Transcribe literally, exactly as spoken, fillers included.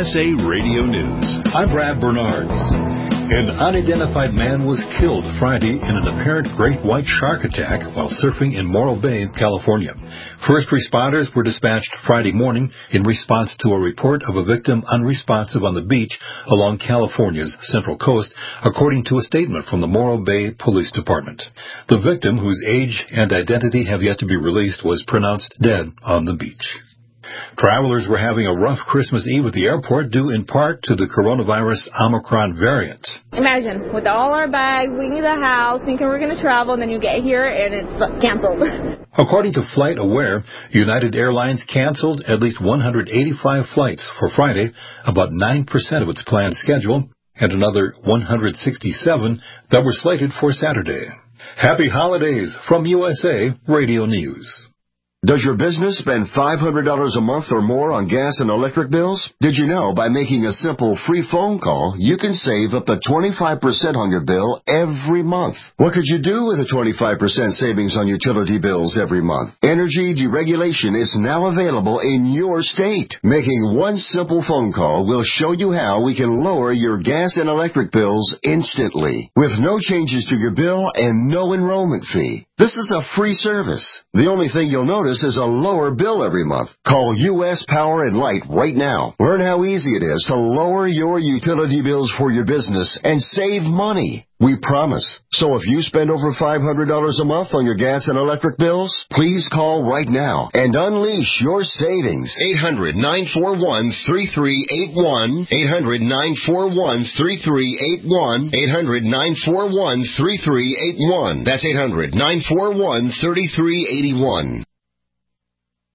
S A Radio News. I'm Brad Bernards. An unidentified man was killed Friday in an apparent great white shark attack while surfing in Morro Bay, California. First responders were dispatched Friday morning in response to a report of a victim unresponsive on the beach along California's Central Coast, according to a statement from the Morro Bay Police Department. The victim, whose age and identity have yet to be released, was pronounced dead on the beach. Travelers were having a rough Christmas Eve at the airport due in part to the coronavirus Omicron variant. Imagine, with all our bags, leaving the house, thinking we're going to travel, and then you get here and it's canceled. According to FlightAware, United Airlines canceled at least one hundred eighty-five flights for Friday, about nine percent of its planned schedule, and another one hundred sixty-seven that were slated for Saturday. Happy holidays from U S A Radio News. Does your business spend five hundred dollars a month or more on gas and electric bills? Did you know by making a simple free phone call, you can save up to twenty-five percent on your bill every month? What could you do with a twenty-five percent savings on utility bills every month? Energy deregulation is now available in your state. Making one simple phone call will show you how we can lower your gas and electric bills instantly, with no changes to your bill and no enrollment fee. This is a free service. The only thing you'll notice is a lower bill every month. Call U S Power and Light right now. Learn how easy it is to lower your utility bills for your business and save money. We promise. So if you spend over five hundred dollars a month on your gas and electric bills, please call right now and unleash your savings. eight hundred, nine four one, three three eight one. eight hundred, nine four one, three three eight one. eight hundred, nine four one, three three eight one. That's eight hundred, nine four one, three three eight one.